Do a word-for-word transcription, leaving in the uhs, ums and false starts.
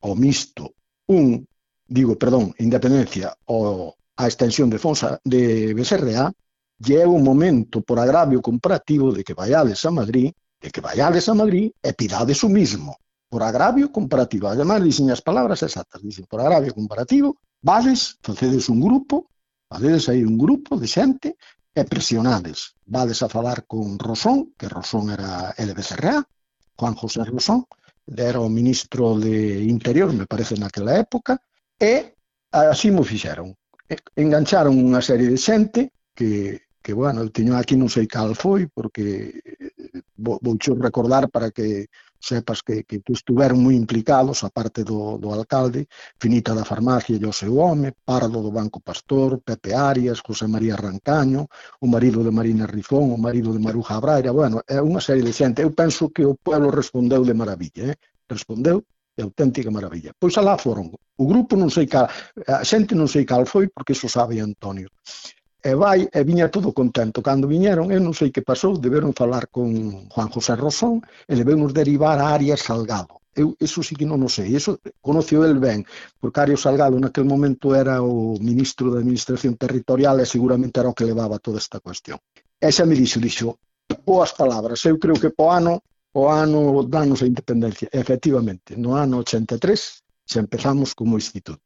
ao mixto un, digo, perdón, independencia ou a extensión de Fonsa de B S R A, lle é un momento por agravio comparativo de que vaiades a Madrid, de que vaiades a Madrid e pidades o mismo, por agravio comparativo. Ademais, dicen as palabras exactas, dicen, por agravio comparativo, vades, facedes un grupo, facedes aí un grupo de xente e presionades. Vades a falar con Rosón, que Rosón era el B S R A, Juan José Rosón, era o ministro de Interior, me parece, naquela época, e así mo fixeron. Engancharon unha serie de xente que, que bueno, eu teño aquí non sei cal foi, porque vou, vou xo recordar para que sepas que, que, que estuveron moi implicados, a parte do, do alcalde, Finita da Farmacia e o seu home, Pardo do Banco Pastor, Pepe Arias, José María Rancaño, o marido de Marina Rifón, o marido de Maruja Braira, bueno, é unha serie de xente. Eu penso que o pueblo respondeu de maravilla, eh? respondeu de auténtica maravilla. Pois alá foron. O grupo non sei cal, a xente non sei cal foi, porque iso sabe Antonio. E vai, e viña todo contento. Cando viñeron, eu non sei que pasou, deberon falar con Juan José Rosón e debemos derivar a Arias Salgado. Eu, eso sí que non o sei, eso conoceu el ben, porque Arias Salgado naquele momento era o ministro da Administración Territorial e seguramente era o que levaba toda esta cuestión. E xa me dixo, dixo, boas palabras, eu creo que po ano, o ano danos a independencia. E, efectivamente, no ano ochenta e tres xa empezamos como instituto.